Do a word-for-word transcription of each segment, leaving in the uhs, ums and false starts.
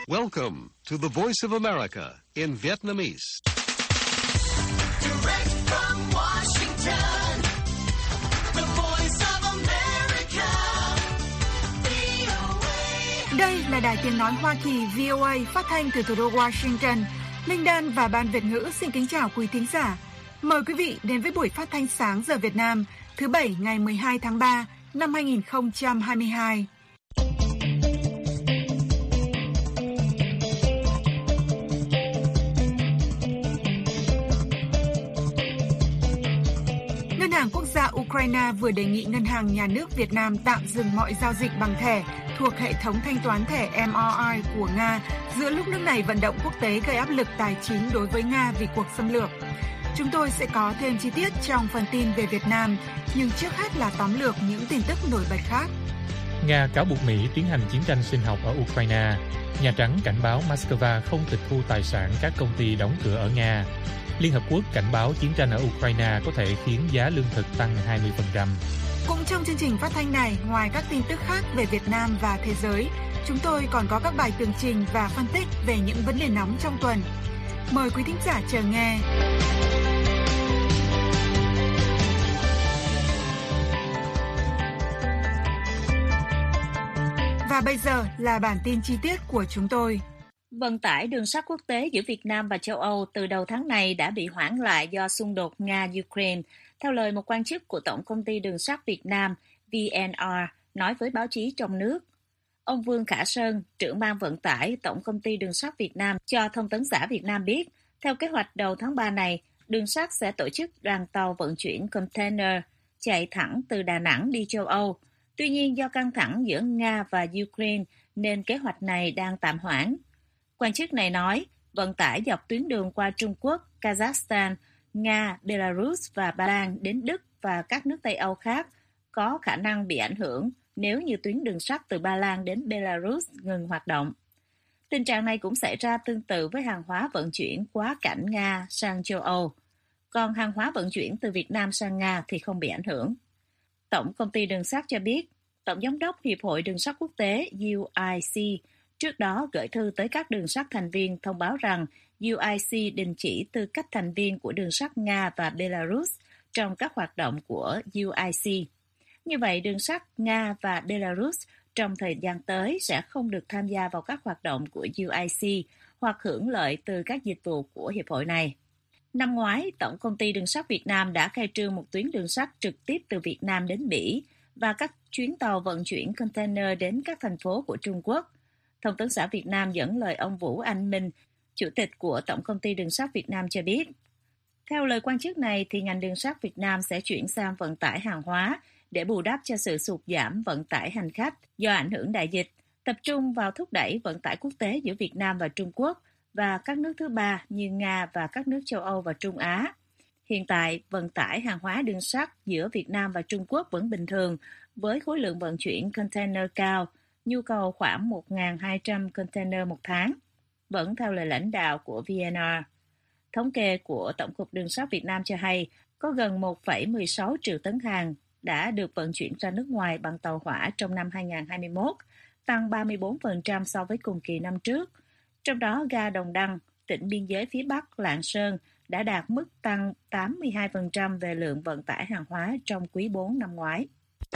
Welcome to the Voice of America in Vietnamese. Direct from Washington, the Voice of America, vê o a. Đây là đài tiếng nói Hoa Kỳ vê o a phát thanh từ thủ đô Washington. Linh Đan và Ban Việt ngữ xin kính chào quý thính giả. Mời quý vị đến với buổi phát thanh sáng giờ Việt Nam thứ Bảy ngày mười hai tháng ba năm hai nghìn không trăm hai mươi hai. Ngân hàng Quốc gia Ukraine vừa đề nghị Ngân hàng Nhà nước Việt Nam tạm dừng mọi giao dịch bằng thẻ thuộc hệ thống thanh toán thẻ em rờ i của Nga giữa lúc nước này vận động quốc tế gây áp lực tài chính đối với Nga vì cuộc xâm lược. Chúng tôi sẽ có thêm chi tiết trong phần tin về Việt Nam, nhưng trước hết là tóm lược những tin tức nổi bật khác. Nga cáo buộc Mỹ tiến hành chiến tranh sinh học ở Ukraine. Nhà Trắng cảnh báo Moscow không tịch thu tài sản các công ty đóng cửa ở Nga. Liên Hợp Quốc cảnh báo chiến tranh ở Ukraine có thể khiến giá lương thực tăng hai mươi phần trăm. Cũng trong chương trình phát thanh này, ngoài các tin tức khác về Việt Nam và thế giới, chúng tôi còn có các bài tường trình và phân tích về những vấn đề nóng trong tuần. Mời quý thính giả chờ nghe. Và bây giờ là bản tin chi tiết của chúng tôi. Vận tải đường sắt quốc tế giữa Việt Nam và châu Âu từ đầu tháng này đã bị hoãn lại do xung đột Nga-Ukraine, theo lời một quan chức của Tổng công ty Đường sắt Việt Nam vê en rờ nói với báo chí trong nước. Ông Vương Khả Sơn, trưởng ban vận tải Tổng công ty Đường sắt Việt Nam cho Thông tấn xã Việt Nam biết, theo kế hoạch đầu tháng ba này, đường sắt sẽ tổ chức đoàn tàu vận chuyển container chạy thẳng từ Đà Nẵng đi châu Âu. Tuy nhiên do căng thẳng giữa Nga và Ukraine nên kế hoạch này đang tạm hoãn. Quan chức này nói, vận tải dọc tuyến đường qua Trung Quốc, Kazakhstan, Nga, Belarus và Ba Lan đến Đức và các nước Tây Âu khác có khả năng bị ảnh hưởng nếu như tuyến đường sắt từ Ba Lan đến Belarus ngừng hoạt động. Tình trạng này cũng xảy ra tương tự với hàng hóa vận chuyển quá cảnh Nga sang châu Âu. Còn hàng hóa vận chuyển từ Việt Nam sang Nga thì không bị ảnh hưởng. Tổng công ty đường sắt cho biết, Tổng giám đốc Hiệp hội Đường sắt Quốc tế U I C trước đó gửi thư tới các đường sắt thành viên thông báo rằng U I C đình chỉ tư cách thành viên của đường sắt Nga và Belarus trong các hoạt động của U I C. Như vậy, đường sắt Nga và Belarus trong thời gian tới sẽ không được tham gia vào các hoạt động của U I C hoặc hưởng lợi từ các dịch vụ của hiệp hội này. Năm ngoái, Tổng công ty Đường sắt Việt Nam đã khai trương một tuyến đường sắt trực tiếp từ Việt Nam đến Bỉ và các chuyến tàu vận chuyển container đến các thành phố của Trung Quốc. Thông tấn xã Việt Nam dẫn lời ông Vũ Anh Minh, Chủ tịch của Tổng công ty Đường sắt Việt Nam cho biết. Theo lời quan chức này, thì ngành đường sắt Việt Nam sẽ chuyển sang vận tải hàng hóa để bù đắp cho sự sụt giảm vận tải hành khách do ảnh hưởng đại dịch, tập trung vào thúc đẩy vận tải quốc tế giữa Việt Nam và Trung Quốc và các nước thứ ba như Nga và các nước châu Âu và Trung Á. Hiện tại, vận tải hàng hóa đường sắt giữa Việt Nam và Trung Quốc vẫn bình thường với khối lượng vận chuyển container cao, nhu cầu khoảng một nghìn hai trăm container một tháng, vẫn theo lời lãnh đạo của vê en rờ. Thống kê của Tổng cục Đường sắt Việt Nam cho hay có gần một phẩy mười sáu triệu tấn hàng đã được vận chuyển ra nước ngoài bằng tàu hỏa trong năm hai nghìn không trăm hai mươi mốt, tăng ba mươi bốn phần trăm so với cùng kỳ năm trước. Trong đó, ga Đồng Đăng, tỉnh biên giới phía Bắc Lạng Sơn đã đạt mức tăng tám mươi hai phần trăm về lượng vận tải hàng hóa trong quý bốn năm ngoái.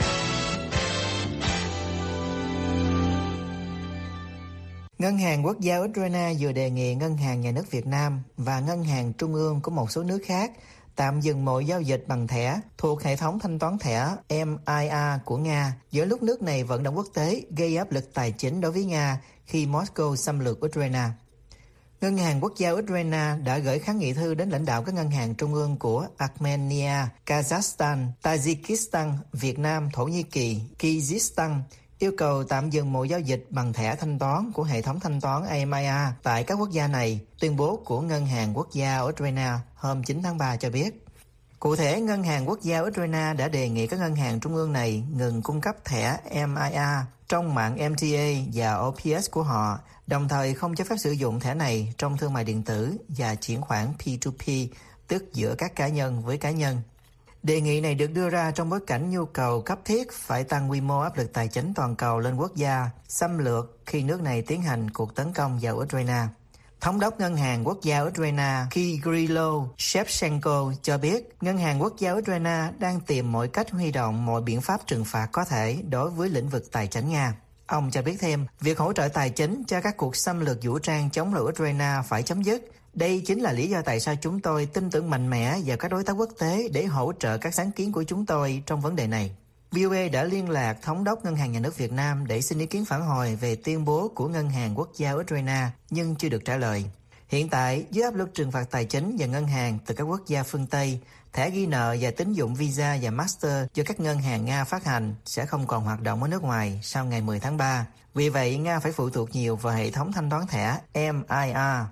Ngân hàng Quốc gia Ukraine vừa đề nghị Ngân hàng Nhà nước Việt Nam và Ngân hàng Trung ương của một số nước khác tạm dừng mọi giao dịch bằng thẻ thuộc hệ thống thanh toán thẻ em i rờ của Nga giữa lúc nước này vận động quốc tế gây áp lực tài chính đối với Nga khi Moscow xâm lược Ukraine. Ngân hàng Quốc gia Ukraine đã gửi kháng nghị thư đến lãnh đạo các ngân hàng trung ương của Armenia, Kazakhstan, Tajikistan, Việt Nam, Thổ Nhĩ Kỳ, Kyrgyzstan, yêu cầu tạm dừng mọi giao dịch bằng thẻ thanh toán của hệ thống thanh toán em i rờ tại các quốc gia này, tuyên bố của Ngân hàng Quốc gia Ukraine hôm chín tháng ba cho biết. Cụ thể, Ngân hàng Quốc gia Ukraine đã đề nghị các ngân hàng trung ương này ngừng cung cấp thẻ em i rờ trong mạng em tê a và o pê ét của họ, đồng thời không cho phép sử dụng thẻ này trong thương mại điện tử và chuyển khoản P hai P, tức giữa các cá nhân với cá nhân. Đề nghị này được đưa ra trong bối cảnh nhu cầu cấp thiết phải tăng quy mô áp lực tài chính toàn cầu lên quốc gia xâm lược khi nước này tiến hành cuộc tấn công vào Ukraine. Thống đốc Ngân hàng Quốc gia Ukraine Kyrylo Shevchenko cho biết Ngân hàng Quốc gia Ukraine đang tìm mọi cách huy động mọi biện pháp trừng phạt có thể đối với lĩnh vực tài chính Nga. Ông cho biết thêm, việc hỗ trợ tài chính cho các cuộc xâm lược vũ trang chống lại Ukraine phải chấm dứt. Đây chính là lý do tại sao chúng tôi tin tưởng mạnh mẽ vào các đối tác quốc tế để hỗ trợ các sáng kiến của chúng tôi trong vấn đề này. vê o a đã liên lạc Thống đốc Ngân hàng Nhà nước Việt Nam để xin ý kiến phản hồi về tuyên bố của Ngân hàng Quốc gia Ukraine nhưng chưa được trả lời. Hiện tại, dưới áp lực trừng phạt tài chính và ngân hàng từ các quốc gia phương Tây, thẻ ghi nợ và tín dụng Visa và Master do các ngân hàng Nga phát hành sẽ không còn hoạt động ở nước ngoài sau ngày mười tháng ba. Vì vậy, Nga phải phụ thuộc nhiều vào hệ thống thanh toán thẻ em i rờ.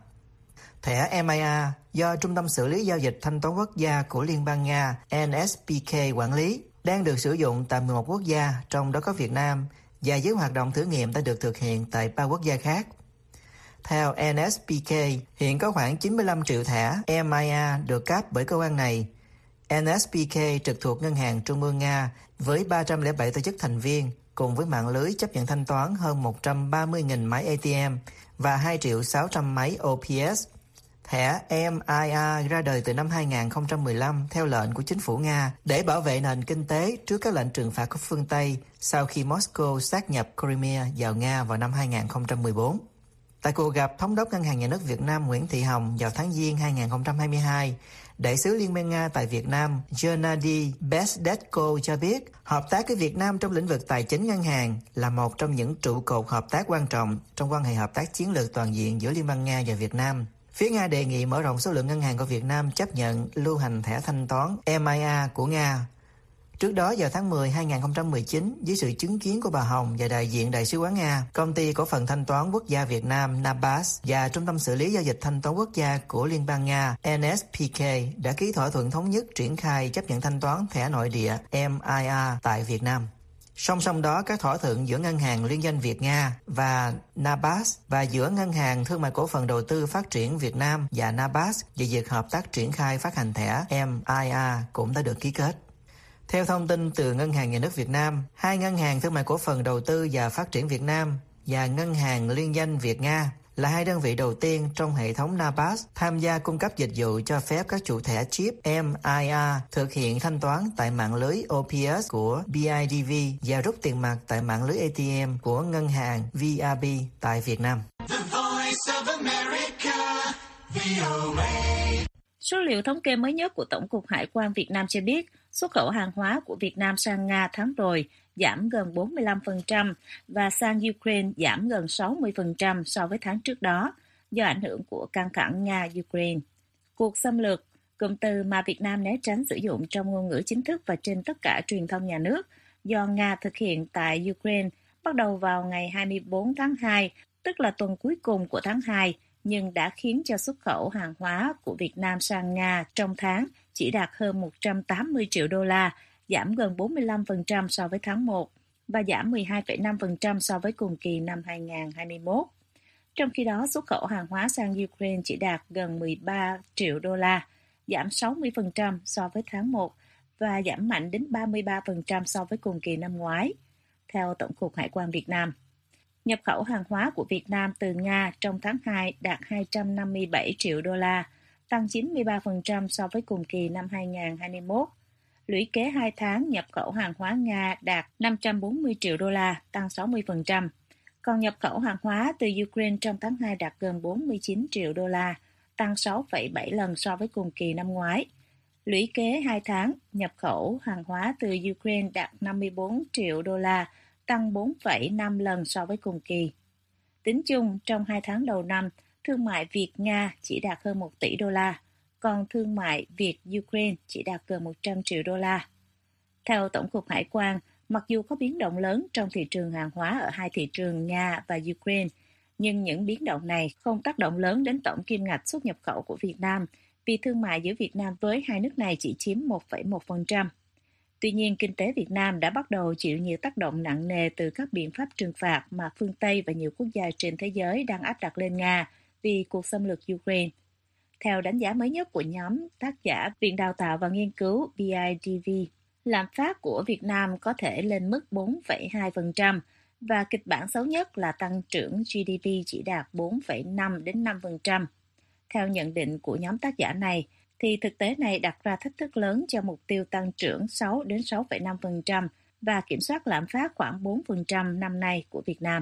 Thẻ em i rờ do Trung tâm xử lý giao dịch thanh toán quốc gia của Liên bang Nga en ét pê ca quản lý đang được sử dụng tại mười một quốc gia, trong đó có Việt Nam, và dưới hoạt động thử nghiệm đã được thực hiện tại ba quốc gia khác. Theo en ét pê ca, hiện có khoảng chín mươi lăm triệu thẻ em i rờ được cấp bởi cơ quan này. en ét pê ca trực thuộc Ngân hàng Trung ương Nga với ba trăm lẻ bảy tổ chức thành viên, cùng với mạng lưới chấp nhận thanh toán hơn một trăm ba mươi nghìn máy a tê em và hai triệu sáu trăm máy ô pê ét. Thẻ em i rờ ra đời từ năm hai nghìn không trăm mười lăm theo lệnh của chính phủ Nga để bảo vệ nền kinh tế trước các lệnh trừng phạt của phương Tây sau khi Moscow sát nhập Crimea vào Nga vào năm hai nghìn không trăm mười bốn. Tại cuộc gặp Thống đốc Ngân hàng Nhà nước Việt Nam Nguyễn Thị Hồng vào tháng Giêng hai nghìn không trăm hai mươi hai, Đại sứ Liên bang Nga tại Việt Nam Gennady Bezdetko cho biết hợp tác với Việt Nam trong lĩnh vực tài chính ngân hàng là một trong những trụ cột hợp tác quan trọng trong quan hệ hợp tác chiến lược toàn diện giữa Liên bang Nga và Việt Nam. Phía Nga đề nghị mở rộng số lượng ngân hàng của Việt Nam chấp nhận lưu hành thẻ thanh toán em i rờ của Nga. Trước đó vào tháng mười hai nghìn không trăm mười chín, dưới sự chứng kiến của bà Hồng và đại diện Đại sứ quán Nga, Công ty Cổ phần Thanh toán Quốc gia Việt Nam Nabas và Trung tâm xử lý giao dịch thanh toán quốc gia của Liên bang Nga en ét pê ca đã ký thỏa thuận thống nhất triển khai chấp nhận thanh toán thẻ nội địa em i rờ tại Việt Nam. Song song đó, các thỏa thuận giữa Ngân hàng Liên doanh Việt Nga và Nabas và giữa Ngân hàng Thương mại Cổ phần Đầu tư Phát triển Việt Nam và Nabas về việc hợp tác triển khai phát hành thẻ em i rờ cũng đã được ký kết. Theo thông tin từ Ngân hàng Nhà nước Việt Nam, hai Ngân hàng Thương mại Cổ phần Đầu tư và Phát triển Việt Nam và Ngân hàng Liên doanh Việt Nga là hai đơn vị đầu tiên trong hệ thống Nabas tham gia cung cấp dịch vụ cho phép các chủ thẻ chip em i rờ thực hiện thanh toán tại mạng lưới ô pê ét của bê i đê vê và rút tiền mặt tại mạng lưới a tê em của Ngân hàng vê rờ bê tại Việt Nam. The Voice of America, vê o a. Số liệu thống kê mới nhất của Tổng cục Hải quan Việt Nam cho biết, xuất khẩu hàng hóa của Việt Nam sang Nga tháng rồi giảm gần bốn mươi lăm phần trăm và sang Ukraine giảm gần sáu mươi phần trăm so với tháng trước đó do ảnh hưởng của căng thẳng Nga-Ukraine. Cuộc xâm lược, cụm từ mà Việt Nam né tránh sử dụng trong ngôn ngữ chính thức và trên tất cả truyền thông nhà nước do Nga thực hiện tại Ukraine bắt đầu vào ngày hai mươi tư tháng hai, tức là tuần cuối cùng của tháng hai, nhưng đã khiến cho xuất khẩu hàng hóa của Việt Nam sang Nga trong tháng chỉ đạt hơn một trăm tám mươi triệu đô la, giảm gần bốn mươi lăm phần trăm so với tháng một và giảm mười hai phẩy năm phần trăm so với cùng kỳ năm hai nghìn không trăm hai mươi mốt. Trong khi đó, xuất khẩu hàng hóa sang Ukraine chỉ đạt gần mười ba triệu đô la, giảm sáu mươi phần trăm so với tháng một và giảm mạnh đến ba mươi ba phần trăm so với cùng kỳ năm ngoái, theo Tổng cục Hải quan Việt Nam. Nhập khẩu hàng hóa của Việt Nam từ Nga trong tháng hai đạt hai trăm năm mươi bảy triệu đô la, tăng chín mươi ba phần trăm so với cùng kỳ năm hai nghìn không trăm hai mươi mốt. Lũy kế hai tháng, nhập khẩu hàng hóa Nga đạt năm trăm bốn mươi triệu đô la, tăng sáu mươi phần trăm. Còn nhập khẩu hàng hóa từ Ukraine trong tháng hai đạt gần bốn mươi chín triệu đô la, tăng sáu phẩy bảy lần so với cùng kỳ năm ngoái. Lũy kế hai tháng, nhập khẩu hàng hóa từ Ukraine đạt năm mươi tư triệu đô la, tăng bốn phẩy năm lần so với cùng kỳ. Tính chung, trong hai tháng đầu năm, thương mại Việt-Nga chỉ đạt hơn một tỷ đô la, còn thương mại Việt-Ukraine chỉ đạt gần một trăm triệu đô la. Theo Tổng cục Hải quan, mặc dù có biến động lớn trong thị trường hàng hóa ở hai thị trường Nga và Ukraine, nhưng những biến động này không tác động lớn đến tổng kim ngạch xuất nhập khẩu của Việt Nam, vì thương mại giữa Việt Nam với hai nước này chỉ chiếm một phẩy một phần trăm. Tuy nhiên, kinh tế Việt Nam đã bắt đầu chịu nhiều tác động nặng nề từ các biện pháp trừng phạt mà phương Tây và nhiều quốc gia trên thế giới đang áp đặt lên Nga vì cuộc xâm lược Ukraine. Theo đánh giá mới nhất của nhóm tác giả Viện Đào tạo và Nghiên cứu bê i đê vê, lạm phát của Việt Nam có thể lên mức bốn phẩy hai phần trăm và kịch bản xấu nhất là tăng trưởng giê đê pê chỉ đạt bốn phẩy năm đến năm phần trăm. Theo nhận định của nhóm tác giả này, thì thực tế này đặt ra thách thức lớn cho mục tiêu tăng trưởng sáu đến sáu phẩy năm phần trăm và kiểm soát lạm phát khoảng bốn phần trăm năm nay của Việt Nam.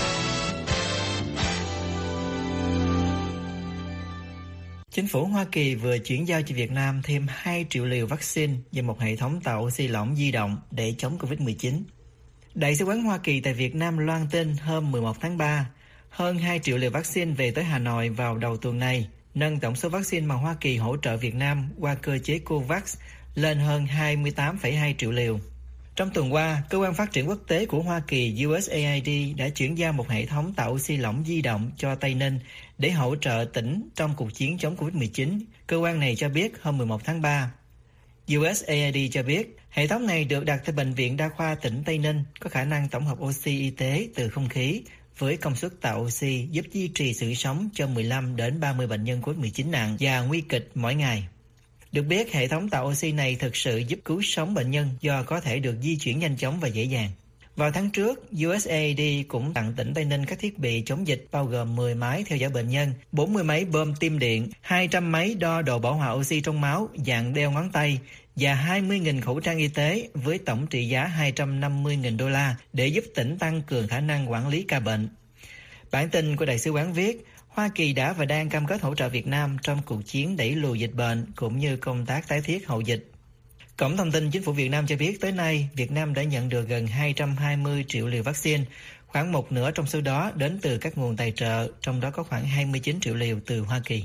Chính phủ Hoa Kỳ vừa chuyển giao cho Việt Nam thêm hai triệu liều vaccine và một hệ thống tạo oxy lỏng di động để chống covid mười chín. Đại sứ quán Hoa Kỳ tại Việt Nam loan tin hôm mười một tháng ba, hơn hai triệu liều vaccine về tới Hà Nội vào đầu tuần này, nâng tổng số vaccine mà Hoa Kỳ hỗ trợ Việt Nam qua cơ chế COVAX lên hơn hai mươi tám phẩy hai triệu liều. Trong tuần qua, Cơ quan Phát triển Quốc tế của Hoa Kỳ U S A I D đã chuyển giao một hệ thống tạo oxy lỏng di động cho Tây Ninh để hỗ trợ tỉnh trong cuộc chiến chống covid mười chín, cơ quan này cho biết hôm mười một tháng ba. U S A I D cho biết, hệ thống này được đặt tại Bệnh viện Đa khoa tỉnh Tây Ninh, có khả năng tổng hợp oxy y tế từ không khí, với công suất tạo oxy giúp duy trì sự sống cho mười lăm đến ba mươi bệnh nhân covid mười chín nặng và nguy kịch mỗi ngày. Được biết, hệ thống tạo oxy này thực sự giúp cứu sống bệnh nhân do có thể được di chuyển nhanh chóng và dễ dàng. Vào tháng trước, U S A I D cũng tặng tỉnh Tây Ninh các thiết bị chống dịch bao gồm mười máy theo dõi bệnh nhân, bốn mươi máy bơm tim điện, hai trăm máy đo độ bão hòa oxy trong máu dạng đeo ngón tay và hai mươi nghìn khẩu trang y tế với tổng trị giá hai trăm năm mươi nghìn đô la để giúp tỉnh tăng cường khả năng quản lý ca bệnh. Bản tin của Đại sứ quán viết, Hoa Kỳ đã và đang cam kết hỗ trợ Việt Nam trong cuộc chiến đẩy lùi dịch bệnh cũng như công tác tái thiết hậu dịch. Cổng thông tin Chính phủ Việt Nam cho biết tới nay, Việt Nam đã nhận được gần hai trăm hai mươi triệu liều vaccine, khoảng một nửa trong số đó đến từ các nguồn tài trợ, trong đó có khoảng hai mươi chín triệu liều từ Hoa Kỳ.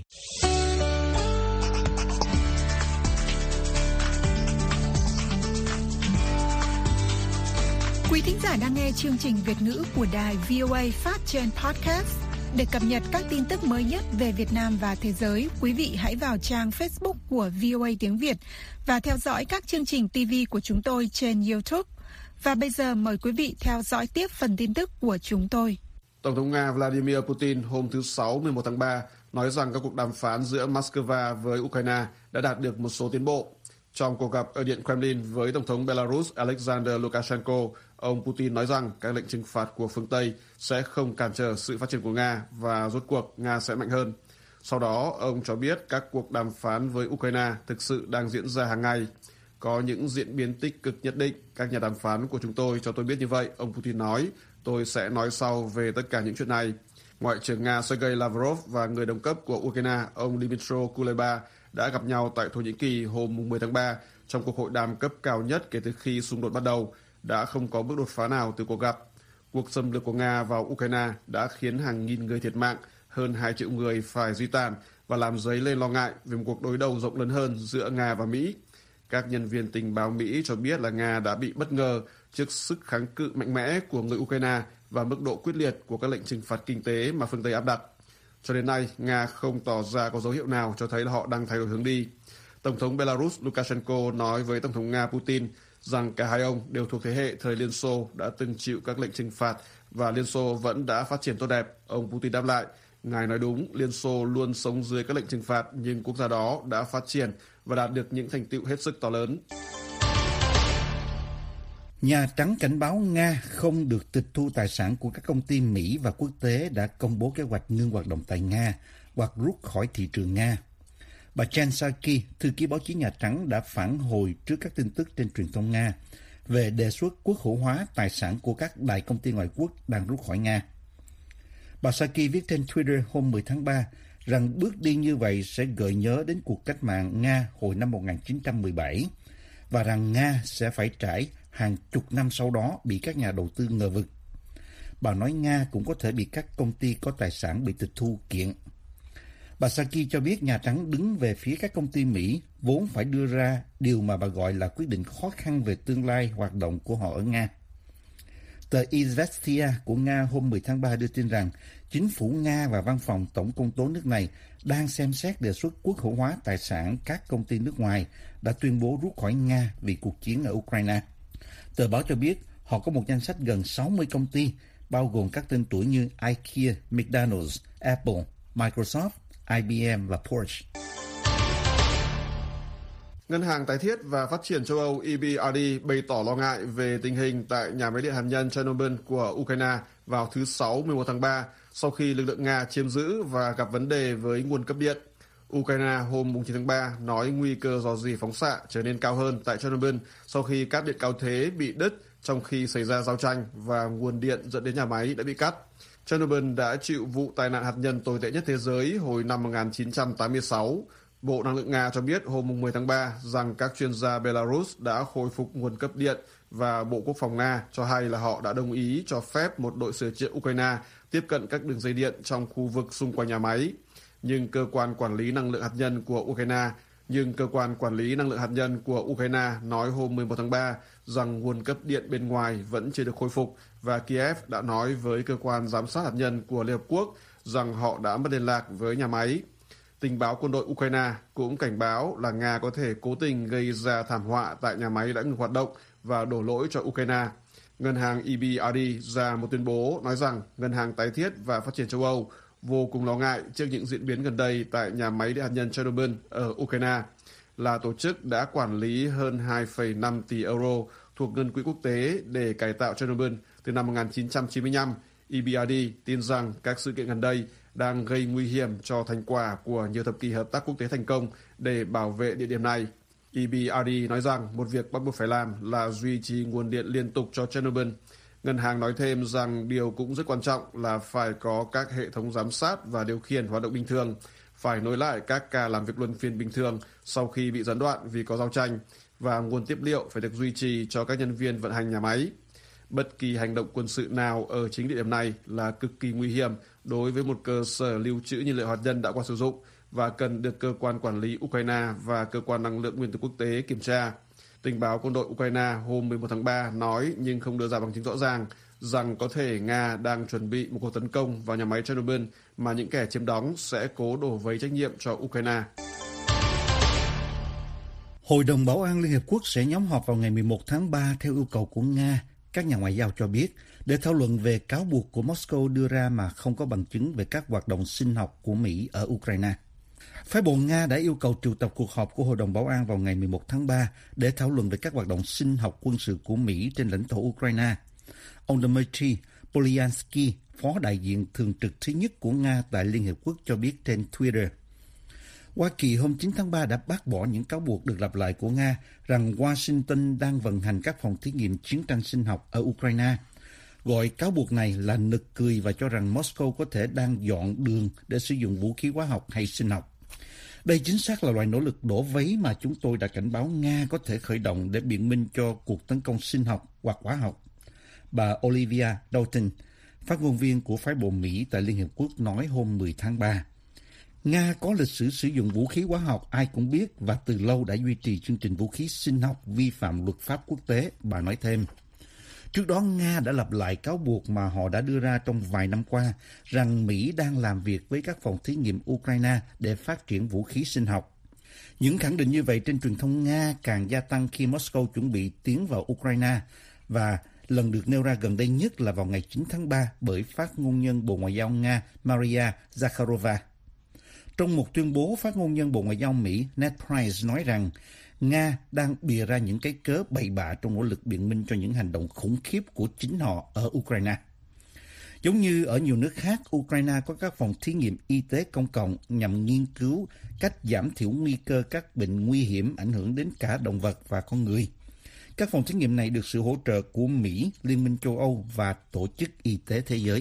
Quý thính giả đang nghe chương trình Việt ngữ của đài vê o a phát trên podcast. Để cập nhật các tin tức mới nhất về Việt Nam và thế giới, quý vị hãy vào trang Facebook của vê o a tiếng Việt và theo dõi các chương trình ti vi của chúng tôi trên YouTube. Và bây giờ mời quý vị theo dõi tiếp phần tin tức của chúng tôi. Tổng thống Nga Vladimir Putin hôm thứ Sáu mười một tháng ba nói rằng các cuộc đàm phán giữa Moscow với Ukraine đã đạt được một số tiến bộ. Trong cuộc gặp ở Điện Kremlin với Tổng thống Belarus Alexander Lukashenko, ông Putin nói rằng các lệnh trừng phạt của phương Tây sẽ không cản trở sự phát triển của Nga và rốt cuộc Nga sẽ mạnh hơn. Sau đó, ông cho biết các cuộc đàm phán với Ukraine thực sự đang diễn ra hàng ngày. Có những diễn biến tích cực nhất định, các nhà đàm phán của chúng tôi cho tôi biết như vậy, ông Putin nói. Tôi sẽ nói sau về tất cả những chuyện này. Ngoại trưởng Nga Sergei Lavrov và người đồng cấp của Ukraine, ông Dmytro Kuleba, đã gặp nhau tại Thổ Nhĩ Kỳ hôm mười tháng ba trong cuộc hội đàm cấp cao nhất kể từ khi xung đột bắt đầu. Đã không có bước đột phá nào từ cuộc gặp. Cuộc xâm lược của Nga vào Ukraine đã khiến hàng nghìn người thiệt mạng, hơn hai triệu người phải di tản và làm dấy lên lo ngại về một cuộc đối đầu rộng lớn hơn giữa Nga và Mỹ. Các nhân viên tình báo Mỹ cho biết là Nga đã bị bất ngờ trước sức kháng cự mạnh mẽ của người Ukraine và mức độ quyết liệt của các lệnh trừng phạt kinh tế mà phương Tây áp đặt. Cho đến nay, Nga không tỏ ra có dấu hiệu nào cho thấy là họ đang thay đổi hướng đi. Tổng thống Belarus Lukashenko nói với Tổng thống Nga Putin rằng cả hai ông đều thuộc thế hệ thời Liên Xô đã từng chịu các lệnh trừng phạt và Liên Xô vẫn đã phát triển tốt đẹp. Ông Putin đáp lại, ngài nói đúng, Liên Xô luôn sống dưới các lệnh trừng phạt nhưng quốc gia đó đã phát triển và đạt được những thành tựu hết sức to lớn. Nhà Trắng cảnh báo Nga không được tịch thu tài sản của các công ty Mỹ và quốc tế đã công bố kế hoạch ngưng hoạt động tại Nga hoặc rút khỏi thị trường Nga. Bà Jen Psaki, thư ký báo chí Nhà Trắng, đã phản hồi trước các tin tức trên truyền thông Nga về đề xuất quốc hữu hóa tài sản của các đại công ty ngoại quốc đang rút khỏi Nga. Bà Psaki viết trên Twitter hôm mười tháng ba rằng bước đi như vậy sẽ gợi nhớ đến cuộc cách mạng Nga hồi năm một nghìn chín trăm mười bảy và rằng Nga sẽ phải trải hàng chục năm sau đó bị các nhà đầu tư ngờ vực. Bà nói Nga cũng có thể bị các công ty có tài sản bị tịch thu kiện. Bà Psaki cho biết Nhà Trắng đứng về phía các công ty Mỹ vốn phải đưa ra điều mà bà gọi là quyết định khó khăn về tương lai hoạt động của họ ở Nga. Tờ Izvestia của Nga hôm mười tháng ba đưa tin rằng chính phủ Nga và văn phòng Tổng công tố nước này đang xem xét đề xuất quốc hữu hóa tài sản các công ty nước ngoài đã tuyên bố rút khỏi Nga vì cuộc chiến ở Ukraine. Tờ báo cho biết họ có một danh sách gần sáu mươi công ty, bao gồm các tên tuổi như IKEA, McDonald's, Apple, Microsoft, I B M và Porsche. Ngân hàng Tái thiết và Phát triển châu Âu E B R D bày tỏ lo ngại về tình hình tại nhà máy điện hạt nhân Chernobyl của Ukraine vào thứ Sáu mười một tháng ba sau khi lực lượng Nga chiếm giữ và gặp vấn đề với nguồn cấp điện. Ukraine hôm chín tháng ba nói nguy cơ rò rỉ phóng xạ trở nên cao hơn tại Chernobyl sau khi cáp điện cao thế bị đứt trong khi xảy ra giao tranh và nguồn điện dẫn đến nhà máy đã bị cắt. Chernobyl đã chịu vụ tai nạn hạt nhân tồi tệ nhất thế giới hồi năm một nghìn chín trăm tám mươi sáu. Bộ Năng lượng Nga cho biết hôm mười tháng ba rằng các chuyên gia Belarus đã khôi phục nguồn cấp điện và Bộ Quốc phòng Nga cho hay là họ đã đồng ý cho phép một đội sửa chữa Ukraine tiếp cận các đường dây điện trong khu vực xung quanh nhà máy. Nhưng cơ quan quản lý năng lượng hạt nhân của Ukraine nhưng cơ quan quản lý năng lượng hạt nhân của Ukraine nói hôm mười một tháng ba rằng nguồn cấp điện bên ngoài vẫn chưa được khôi phục và Kiev đã nói với cơ quan giám sát hạt nhân của Liên Hợp Quốc rằng họ đã mất liên lạc với nhà máy. Tình báo quân đội Ukraine cũng cảnh báo là Nga có thể cố tình gây ra thảm họa tại nhà máy đã ngừng hoạt động và đổ lỗi cho Ukraine. Ngân hàng E B R D ra một tuyên bố nói rằng Ngân hàng Tái thiết và Phát triển châu Âu vô cùng lo ngại trước những diễn biến gần đây tại nhà máy điện hạt nhân Chernobyl ở Ukraine. Là tổ chức đã quản lý hơn hai phẩy năm tỷ euro thuộc ngân quỹ quốc tế để cải tạo Chernobyl từ năm một nghìn chín trăm chín mươi lăm, E B R D tin rằng các sự kiện gần đây đang gây nguy hiểm cho thành quả của nhiều thập kỷ hợp tác quốc tế thành công để bảo vệ địa điểm này. E B R D nói rằng một việc bắt buộc phải làm là duy trì nguồn điện liên tục cho Chernobyl. Ngân hàng nói thêm rằng điều cũng rất quan trọng là phải có các hệ thống giám sát và điều khiển hoạt động bình thường, phải nối lại các ca làm việc luân phiên bình thường sau khi bị gián đoạn vì có giao tranh, và nguồn tiếp liệu phải được duy trì cho các nhân viên vận hành nhà máy. Bất kỳ hành động quân sự nào ở chính địa điểm này là cực kỳ nguy hiểm đối với một cơ sở lưu trữ nhiên liệu hạt nhân đã qua sử dụng và cần được cơ quan quản lý Ukraine và cơ quan năng lượng nguyên tử quốc tế kiểm tra. Tình báo quân đội Ukraine hôm mười một tháng ba nói nhưng không đưa ra bằng chứng rõ ràng rằng có thể Nga đang chuẩn bị một cuộc tấn công vào nhà máy Chernobyl mà những kẻ chiếm đóng sẽ cố đổ vấy trách nhiệm cho Ukraine. Hội đồng Bảo an Liên Hợp Quốc sẽ nhóm họp vào ngày mười một tháng ba theo yêu cầu của Nga, các nhà ngoại giao cho biết, để thảo luận về cáo buộc của Moscow đưa ra mà không có bằng chứng về các hoạt động sinh học của Mỹ ở Ukraine. Phái bộ Nga đã yêu cầu triệu tập cuộc họp của Hội đồng Bảo an vào ngày mười một tháng ba để thảo luận về các hoạt động sinh học quân sự của Mỹ trên lãnh thổ Ukraine. Ông Dmitry Polyansky, phó đại diện thường trực thứ nhất của Nga tại Liên Hợp Quốc cho biết trên Twitter. Hoa Kỳ hôm chín tháng ba đã bác bỏ những cáo buộc được lặp lại của Nga rằng Washington đang vận hành các phòng thí nghiệm chiến tranh sinh học ở Ukraine, gọi cáo buộc này là nực cười và cho rằng Moscow có thể đang dọn đường để sử dụng vũ khí hóa học hay sinh học. Đây chính xác là loại nỗ lực đổ vấy mà chúng tôi đã cảnh báo Nga có thể khởi động để biện minh cho cuộc tấn công sinh học hoặc hóa học. Bà Olivia Dalton, phát ngôn viên của phái bộ Mỹ tại Liên Hợp Quốc nói hôm mười tháng ba. Nga có lịch sử sử dụng vũ khí hóa học ai cũng biết và từ lâu đã duy trì chương trình vũ khí sinh học vi phạm luật pháp quốc tế, bà nói thêm. Trước đó, Nga đã lặp lại cáo buộc mà họ đã đưa ra trong vài năm qua rằng Mỹ đang làm việc với các phòng thí nghiệm Ukraine để phát triển vũ khí sinh học. Những khẳng định như vậy trên truyền thông Nga càng gia tăng khi Moscow chuẩn bị tiến vào Ukraine, và lần được nêu ra gần đây nhất là vào ngày chín tháng ba bởi phát ngôn nhân Bộ Ngoại giao Nga Maria Zakharova. Trong một tuyên bố, phát ngôn nhân Bộ Ngoại giao Mỹ Ned Price nói rằng Nga đang bịa ra những cái cớ bậy bạ trong nỗ lực biện minh cho những hành động khủng khiếp của chính họ ở Ukraine. Giống như ở nhiều nước khác, Ukraine có các phòng thí nghiệm y tế công cộng nhằm nghiên cứu cách giảm thiểu nguy cơ các bệnh nguy hiểm ảnh hưởng đến cả động vật và con người. Các phòng thí nghiệm này được sự hỗ trợ của Mỹ, Liên minh châu Âu và Tổ chức Y tế Thế giới.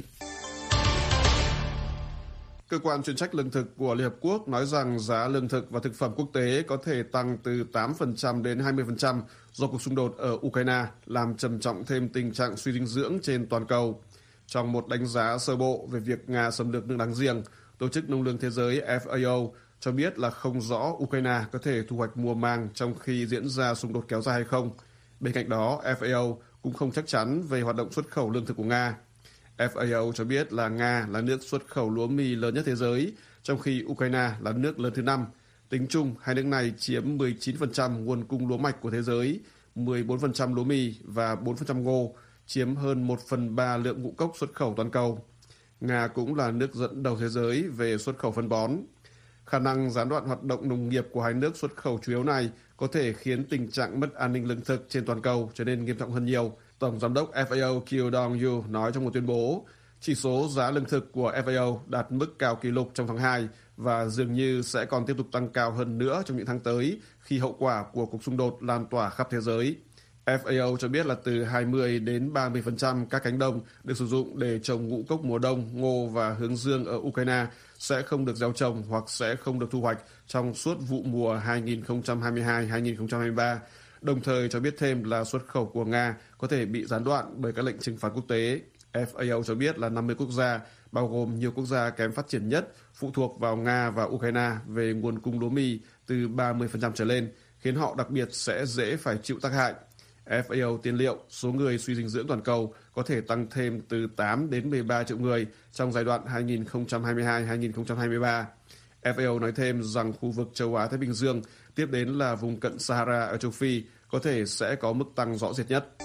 Cơ quan chuyên trách lương thực của Liên Hợp Quốc nói rằng giá lương thực và thực phẩm quốc tế có thể tăng từ tám phần trăm đến hai mươi phần trăm do cuộc xung đột ở Ukraine, làm trầm trọng thêm tình trạng suy dinh dưỡng trên toàn cầu. Trong một đánh giá sơ bộ về việc Nga xâm lược nước láng giềng, Tổ chức Nông lương Thế giới F A O cho biết là không rõ Ukraine có thể thu hoạch mùa màng trong khi diễn ra xung đột kéo dài hay không. Bên cạnh đó, F A O cũng không chắc chắn về hoạt động xuất khẩu lương thực của Nga. F A O cho biết là Nga là nước xuất khẩu lúa mì lớn nhất thế giới, trong khi Ukraine là nước lớn thứ năm. Tính chung, hai nước này chiếm mười chín phần trăm nguồn cung lúa mạch của thế giới, mười bốn phần trăm lúa mì và bốn phần trăm ngô, chiếm hơn một phần ba lượng ngũ cốc xuất khẩu toàn cầu. Nga cũng là nước dẫn đầu thế giới về xuất khẩu phân bón. Khả năng gián đoạn hoạt động nông nghiệp của hai nước xuất khẩu chủ yếu này có thể khiến tình trạng mất an ninh lương thực trên toàn cầu trở nên nghiêm trọng hơn nhiều. Tổng giám đốc F A O Kyo Dong-yu nói trong một tuyên bố, chỉ số giá lương thực của F A O đạt mức cao kỷ lục trong tháng hai và dường như sẽ còn tiếp tục tăng cao hơn nữa trong những tháng tới khi hậu quả của cuộc xung đột lan tỏa khắp thế giới. F A O cho biết là từ hai mươi đến ba mươi phần trăm các cánh đồng được sử dụng để trồng ngũ cốc mùa đông, ngô và hướng dương ở Ukraine sẽ không được gieo trồng hoặc sẽ không được thu hoạch trong suốt vụ mùa hai nghìn không trăm hai mươi hai hai nghìn không trăm hai mươi ba, đồng thời cho biết thêm là xuất khẩu của Nga có thể bị gián đoạn bởi các lệnh trừng phạt quốc tế. F A O cho biết là năm mươi quốc gia, bao gồm nhiều quốc gia kém phát triển nhất, phụ thuộc vào Nga và Ukraine về nguồn cung lúa mì từ ba mươi phần trăm trở lên, khiến họ đặc biệt sẽ dễ phải chịu tác hại. F A O tiên liệu số người suy dinh dưỡng toàn cầu có thể tăng thêm từ tám đến mười ba triệu người trong giai đoạn hai nghìn không trăm hai mươi hai hai nghìn không trăm hai mươi ba. F A O nói thêm rằng khu vực châu Á-Thái Bình Dương, tiếp đến là vùng cận Sahara ở châu Phi, có thể sẽ có mức tăng rõ rệt nhất.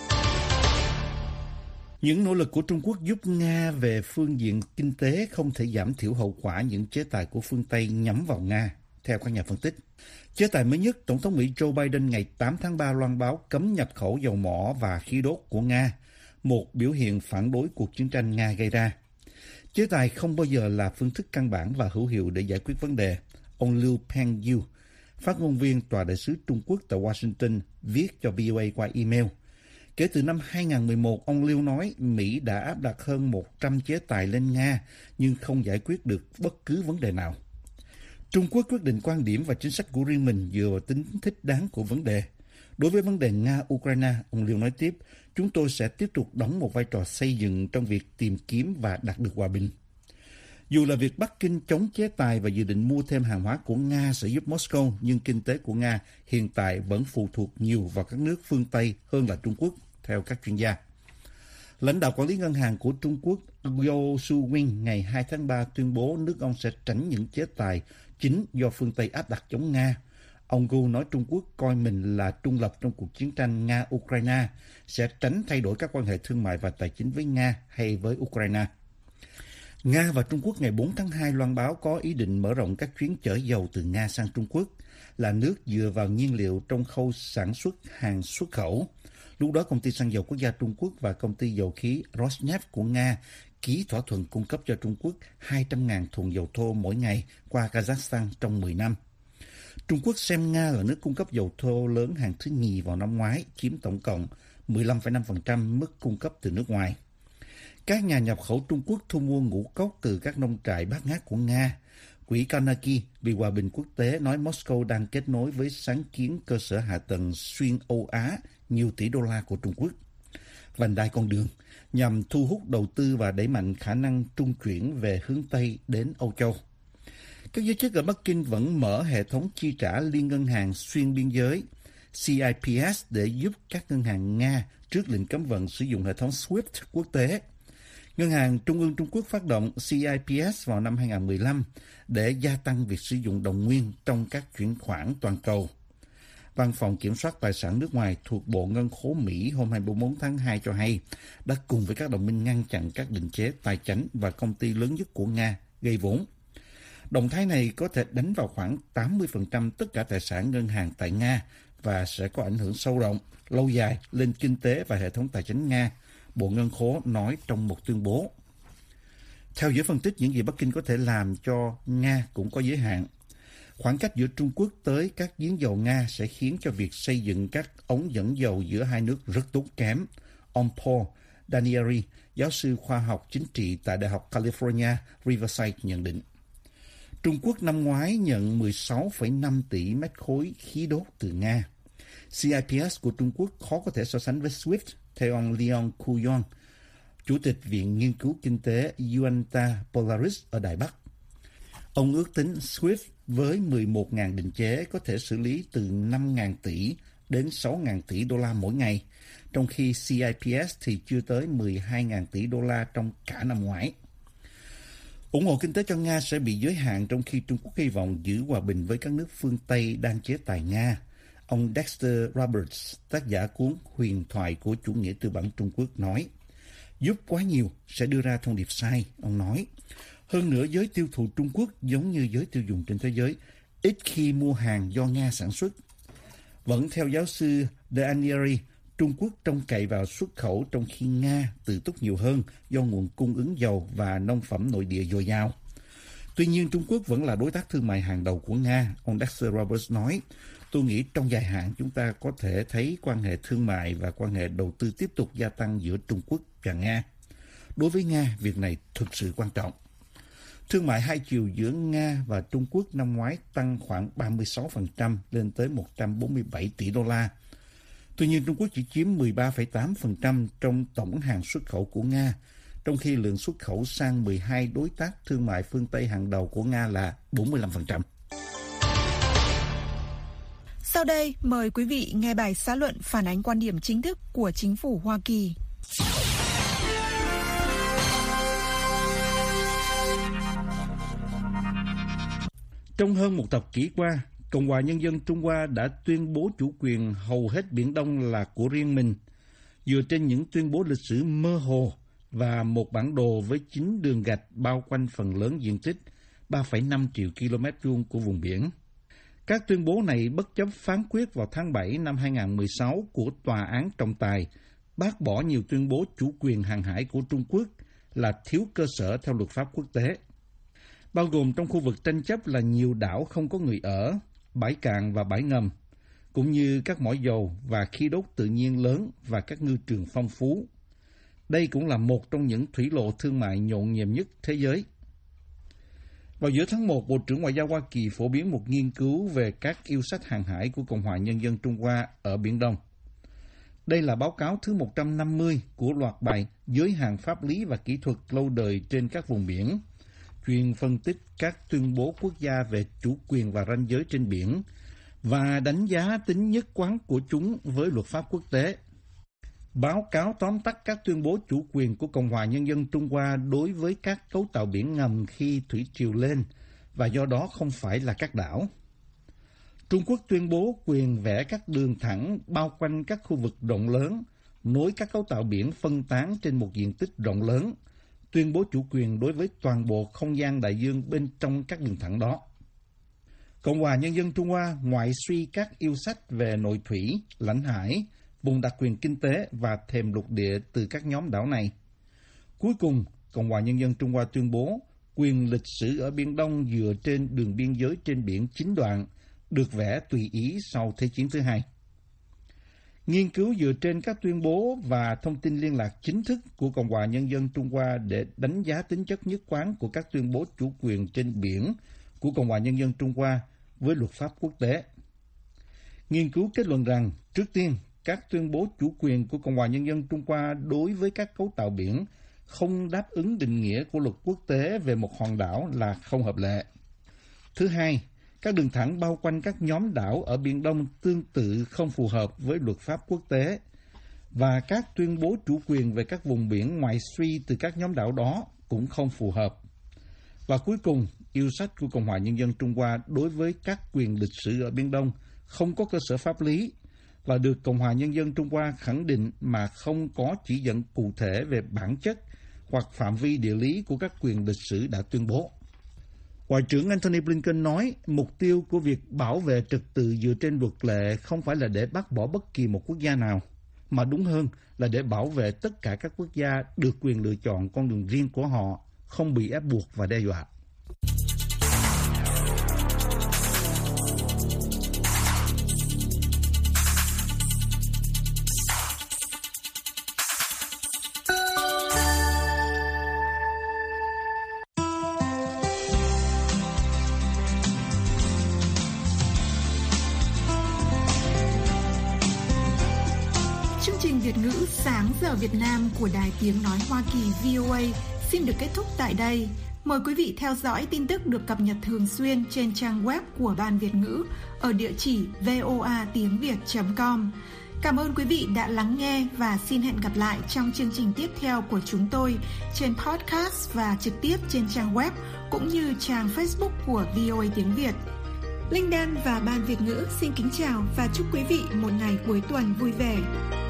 Những nỗ lực của Trung Quốc giúp Nga về phương diện kinh tế không thể giảm thiểu hậu quả những chế tài của phương Tây nhắm vào Nga, theo các nhà phân tích. Chế tài mới nhất, Tổng thống Mỹ Joe Biden ngày tám tháng ba loan báo cấm nhập khẩu dầu mỏ và khí đốt của Nga, một biểu hiện phản đối cuộc chiến tranh Nga gây ra. Chế tài không bao giờ là phương thức căn bản và hữu hiệu để giải quyết vấn đề, ông Liu Pengyu, phát ngôn viên Tòa đại sứ Trung Quốc tại Washington, viết cho vê o a qua email. Kể từ năm hai nghìn không trăm mười một, ông Liu nói Mỹ đã áp đặt hơn một trăm chế tài lên Nga nhưng không giải quyết được bất cứ vấn đề nào. Trung Quốc quyết định quan điểm và chính sách của riêng mình dựa vào tính thích đáng của vấn đề. Đối với vấn đề Nga-Ukraine, ông Liu nói tiếp, chúng tôi sẽ tiếp tục đóng một vai trò xây dựng trong việc tìm kiếm và đạt được hòa bình. Dù là việc Bắc Kinh chống chế tài và dự định mua thêm hàng hóa của Nga sẽ giúp Moscow, nhưng kinh tế của Nga hiện tại vẫn phụ thuộc nhiều vào các nước phương Tây hơn là Trung Quốc, theo các chuyên gia. Lãnh đạo quản lý ngân hàng của Trung Quốc Zhou Shuwing ngày hai tháng ba tuyên bố nước ông sẽ tránh những chế tài chính do phương Tây áp đặt chống Nga. Ông Gu nói Trung Quốc coi mình là trung lập trong cuộc chiến tranh Nga-Ukraine, sẽ tránh thay đổi các quan hệ thương mại và tài chính với Nga hay với Ukraine. Nga và Trung Quốc ngày bốn tháng hai loan báo có ý định mở rộng các chuyến chở dầu từ Nga sang Trung Quốc, là nước dựa vào nhiên liệu trong khâu sản xuất hàng xuất khẩu. Lúc đó, công ty xăng dầu quốc gia Trung Quốc và công ty dầu khí Rosneft của Nga ký thỏa thuận cung cấp cho Trung Quốc hai trăm nghìn thùng dầu thô mỗi ngày qua Kazakhstan trong mười năm. Trung Quốc xem Nga là nước cung cấp dầu thô lớn hàng thứ nhì vào năm ngoái, chiếm tổng cộng mười lăm phẩy năm phần trăm mức cung cấp từ nước ngoài. Các nhà nhập khẩu Trung Quốc thu mua ngũ cốc từ các nông trại bát ngát của Nga. Quỹ Carnegie vì hòa bình quốc tế nói Moscow đang kết nối với sáng kiến cơ sở hạ tầng xuyên Âu Á nhiều tỷ đô la của Trung Quốc. Vành đai con đường nhằm thu hút đầu tư và đẩy mạnh khả năng trung chuyển về hướng Tây đến Âu Châu. Các giới chức ở Bắc Kinh vẫn mở hệ thống chi trả liên ngân hàng xuyên biên giới C I P S để giúp các ngân hàng Nga trước lệnh cấm vận sử dụng hệ thống SWIFT quốc tế. Ngân hàng Trung ương Trung Quốc phát động C I P S vào năm hai nghìn không trăm mười lăm để gia tăng việc sử dụng đồng nguyên trong các chuyển khoản toàn cầu. Văn phòng Kiểm soát Tài sản nước ngoài thuộc Bộ Ngân khố Mỹ hôm hai mươi bốn tháng hai cho hay đã cùng với các đồng minh ngăn chặn các định chế tài chánh và công ty lớn nhất của Nga gây vốn. Động thái này có thể đánh vào khoảng tám mươi phần trăm tất cả tài sản ngân hàng tại Nga và sẽ có ảnh hưởng sâu rộng, lâu dài lên kinh tế và hệ thống tài chính Nga, Bộ Ngân khố nói trong một tuyên bố. Theo giới phân tích, những gì Bắc Kinh có thể làm cho Nga cũng có giới hạn. Khoảng cách giữa Trung Quốc tới các giếng dầu Nga sẽ khiến cho việc xây dựng các ống dẫn dầu giữa hai nước rất tốn kém. Ông Paul Danieri, giáo sư khoa học chính trị tại Đại học California, Riverside nhận định. Trung Quốc năm ngoái nhận mười sáu phẩy năm tỷ mét khối khí đốt từ Nga. C I P S của Trung Quốc khó có thể so sánh với SWIFT, theo ông Leon Kuyon, Chủ tịch Viện Nghiên cứu Kinh tế Yuanta Polaris ở Đài Bắc. Ông ước tính SWIFT với mười một nghìn định chế có thể xử lý từ năm nghìn tỷ đến sáu nghìn tỷ đô la mỗi ngày, trong khi C I P S thì chưa tới mười hai nghìn tỷ đô la trong cả năm ngoái. ủng hộ kinh tế cho Nga sẽ bị giới hạn trong khi Trung Quốc hy vọng giữ hòa bình với các nước phương Tây đang chế tài Nga. Ông Dexter Roberts, tác giả cuốn Huyền thoại của chủ nghĩa tư bản Trung Quốc nói, giúp quá nhiều sẽ đưa ra thông điệp sai. Ông nói, Hơn nữa, giới tiêu thụ Trung Quốc giống như giới tiêu dùng trên thế giới, ít khi mua hàng do Nga sản xuất. Vẫn theo giáo sư Danieri, Trung Quốc trông cậy vào xuất khẩu trong khi Nga tự túc nhiều hơn do nguồn cung ứng dầu và nông phẩm nội địa dồi dào. Tuy nhiên, Trung Quốc vẫn là đối tác thương mại hàng đầu của Nga, ông Dexter Roberts nói. Tôi nghĩ trong dài hạn chúng ta có thể thấy quan hệ thương mại và quan hệ đầu tư tiếp tục gia tăng giữa Trung Quốc và Nga. Đối với Nga, việc này thực sự quan trọng. Thương mại hai chiều giữa Nga và Trung Quốc năm ngoái tăng khoảng ba mươi sáu phần trăm lên tới một trăm bốn mươi bảy tỷ đô la. Tuy nhiên, Trung Quốc chỉ chiếm mười ba phẩy tám phần trăm trong tổng hàng xuất khẩu của Nga, trong khi lượng xuất khẩu sang mười hai đối tác thương mại phương Tây hàng đầu của Nga là bốn mươi lăm phần trăm. Sau đây, mời quý vị nghe bài xã luận phản ánh quan điểm chính thức của chính phủ Hoa Kỳ. Trong hơn một thập kỷ qua, Cộng hòa Nhân dân Trung Hoa đã tuyên bố chủ quyền hầu hết Biển Đông là của riêng mình, dựa trên những tuyên bố lịch sử mơ hồ và một bản đồ với chín đường gạch bao quanh phần lớn diện tích ba phẩy năm triệu ki lô mét vuông của vùng biển. Các tuyên bố này bất chấp phán quyết vào tháng bảy năm hai nghìn không trăm mười sáu của Tòa án Trọng tài bác bỏ nhiều tuyên bố chủ quyền hàng hải của Trung Quốc là thiếu cơ sở theo luật pháp quốc tế, bao gồm trong khu vực tranh chấp là nhiều đảo không có người ở, bãi cạn và bãi ngầm, cũng như các mỏ dầu và khí đốt tự nhiên lớn và các ngư trường phong phú. Đây cũng là một trong những thủy lộ thương mại nhộn nhịp nhất thế giới. Vào giữa tháng một, Bộ trưởng Ngoại giao Hoa Kỳ phổ biến một nghiên cứu về các yêu sách hàng hải của Cộng hòa Nhân dân Trung Hoa ở Biển Đông. Đây là báo cáo thứ một trăm năm mươi của loạt bài Giới hạn pháp lý và kỹ thuật lâu đời trên các vùng biển, chuyên phân tích các tuyên bố quốc gia về chủ quyền và ranh giới trên biển và đánh giá tính nhất quán của chúng với luật pháp quốc tế. Báo cáo tóm tắt các tuyên bố chủ quyền của Cộng hòa Nhân dân Trung Hoa đối với các cấu tạo biển ngầm khi thủy triều lên và do đó không phải là các đảo. Trung Quốc tuyên bố quyền vẽ các đường thẳng bao quanh các khu vực rộng lớn, nối các cấu tạo biển phân tán trên một diện tích rộng lớn, tuyên bố chủ quyền đối với toàn bộ không gian đại dương bên trong các đường thẳng đó. Cộng hòa Nhân dân Trung Hoa ngoại suy các yêu sách về nội thủy, lãnh hải, vùng đặc quyền kinh tế và thềm lục địa từ các nhóm đảo này. Cuối cùng, Cộng hòa Nhân dân Trung Hoa tuyên bố quyền lịch sử ở Biển Đông dựa trên đường biên giới trên biển chín đoạn, được vẽ tùy ý sau Thế chiến thứ hai. Nghiên cứu dựa trên các tuyên bố và thông tin liên lạc chính thức của Cộng hòa Nhân dân Trung Hoa để đánh giá tính chất nhất quán của các tuyên bố chủ quyền trên biển của Cộng hòa Nhân dân Trung Hoa với luật pháp quốc tế. Nghiên cứu kết luận rằng, trước tiên, các tuyên bố chủ quyền của Cộng hòa Nhân dân Trung Hoa đối với các cấu tạo biển không đáp ứng định nghĩa của luật quốc tế về một hòn đảo là không hợp lệ. Thứ hai, các đường thẳng bao quanh các nhóm đảo ở Biển Đông tương tự không phù hợp với luật pháp quốc tế, và các tuyên bố chủ quyền về các vùng biển ngoại suy từ các nhóm đảo đó cũng không phù hợp. Và cuối cùng, yêu sách của Cộng hòa Nhân dân Trung Hoa đối với các quyền lịch sử ở Biển Đông không có cơ sở pháp lý và được Cộng hòa Nhân dân Trung Hoa khẳng định mà không có chỉ dẫn cụ thể về bản chất hoặc phạm vi địa lý của các quyền lịch sử đã tuyên bố. Ngoại trưởng Antony Blinken nói, mục tiêu của việc bảo vệ trật tự dựa trên luật lệ không phải là để bác bỏ bất kỳ một quốc gia nào, mà đúng hơn là để bảo vệ tất cả các quốc gia được quyền lựa chọn con đường riêng của họ, không bị ép buộc và đe dọa. Việt ngữ Sáng giờ Việt Nam của Đài Tiếng Nói Hoa Kỳ vê o a xin được kết thúc tại đây. Mời quý vị theo dõi tin tức được cập nhật thường xuyên trên trang web của Ban Việt ngữ ở địa chỉ voa tiếng việt chấm com. Cảm ơn quý vị đã lắng nghe và xin hẹn gặp lại trong chương trình tiếp theo của chúng tôi trên podcast và trực tiếp trên trang web cũng như trang Facebook của vê o a Tiếng Việt. Linh Đan và Ban Việt ngữ xin kính chào và chúc quý vị một ngày cuối tuần vui vẻ.